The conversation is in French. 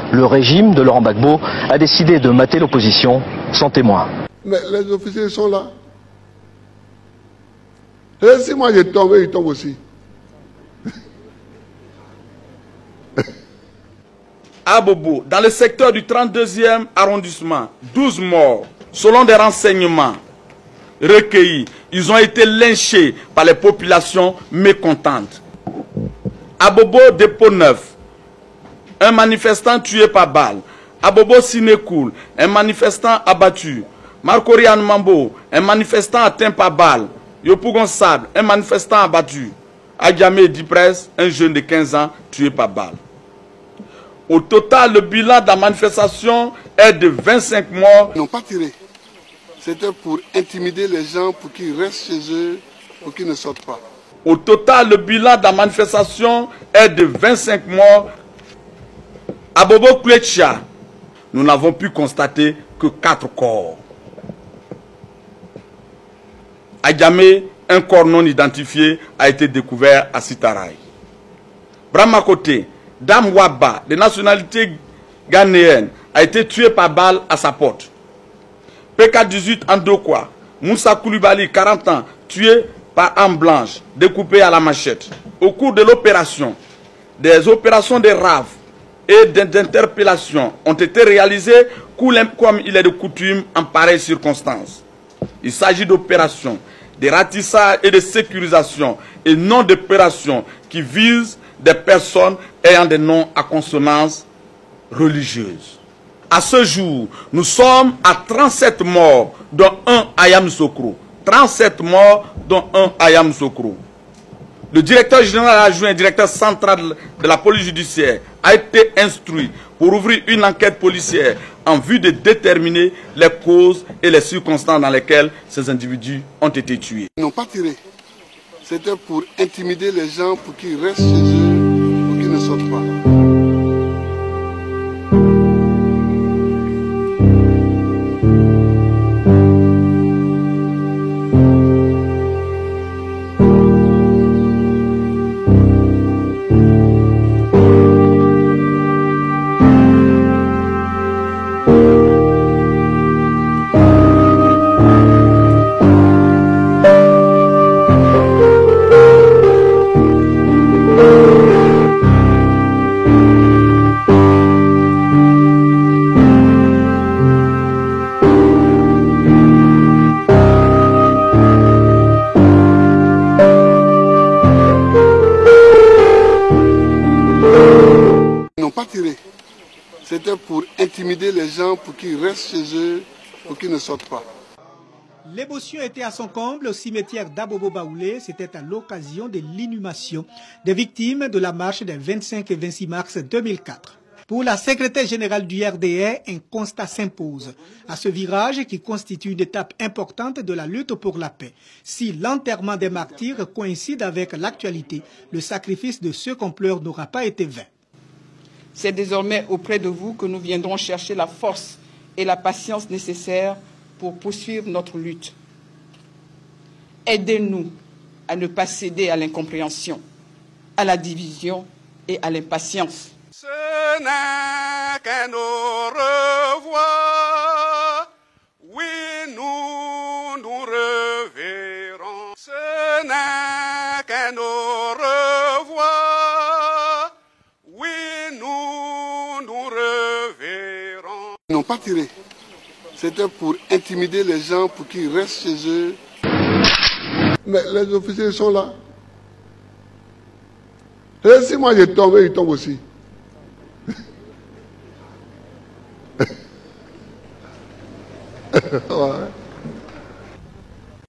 Le régime de Laurent Gbagbo a décidé de mater l'opposition sans témoin. Mais les officiers sont là. Et si moi je tombe, ils tombent aussi. À Bobo, dans le secteur du 32e arrondissement, 12 morts, selon des renseignements recueillis, ils ont été lynchés par les populations mécontentes. À Bobo, dépôt neuf, un manifestant tué par balle. À Bobo Sinécoul, un manifestant abattu. Marcorian Mambo, un manifestant atteint par balle. Yopougon Sable, un manifestant abattu. À Djamé Dipres, un jeune de 15 ans tué par balle. Au total, le bilan de la manifestation est de 25 morts. Ils n'ont pas tiré. C'était pour intimider les gens, pour qu'ils restent chez eux, pour qu'ils ne sortent pas. Au total, le bilan de la manifestation est de 25 morts. À Bobo Kouetcha, nous n'avons pu constater que 4 corps. À Djamé, un corps non identifié a été découvert à Sitaray. Brahmakote, Dame Waba, de nationalité ghanéenne, a été tué par balle à sa porte. PK-18 Andokwa, Moussa Koulibaly, 40 ans, tué par arme blanche, découpée à la machette. Au cours de l'opération, des opérations de rave et d'interpellation ont été réalisées comme il est de coutume en pareilles circonstances. Il s'agit d'opérations de ratissage et de sécurisation et non d'opérations qui visent des personnes ayant des noms à consonance religieuse. À ce jour, nous sommes à 37 morts, dont un à Yamoussoukro. 37 morts, dont un à Yamoussoukro. Le directeur général adjoint et directeur central de la police judiciaire a été instruit pour ouvrir une enquête policière en vue de déterminer les causes et les circonstances dans lesquelles ces individus ont été tués. Ils n'ont pas tiré. C'était pour intimider les gens, pour qu'ils restent chez eux, pour qu'ils ne sortent pas. C'était pour intimider les gens, pour qu'ils restent chez eux, pour qu'ils ne sortent pas. L'émotion était à son comble au cimetière d'Abobo Baoulé. C'était à l'occasion de l'inhumation des victimes de la marche des 25 et 26 mars 2004. Pour la secrétaire générale du RDR, un constat s'impose. À ce virage qui constitue une étape importante de la lutte pour la paix. Si l'enterrement des martyrs coïncide avec l'actualité, le sacrifice de ceux qu'on pleure n'aura pas été vain. C'est désormais auprès de vous que nous viendrons chercher la force et la patience nécessaires pour poursuivre notre lutte. Aidez-nous à ne pas céder à l'incompréhension, à la division et à l'impatience. Ce n'est qu'un au revoir, oui, nous nous reverrons. Ce n'est qu'un au revoir, oui, nous nous reverrons. Ils n'ont pas tiré. C'était pour intimider les gens, pour qu'ils restent chez eux. Mais les officiers sont là. Et si moi je tombe, ils tombent aussi. Ouais.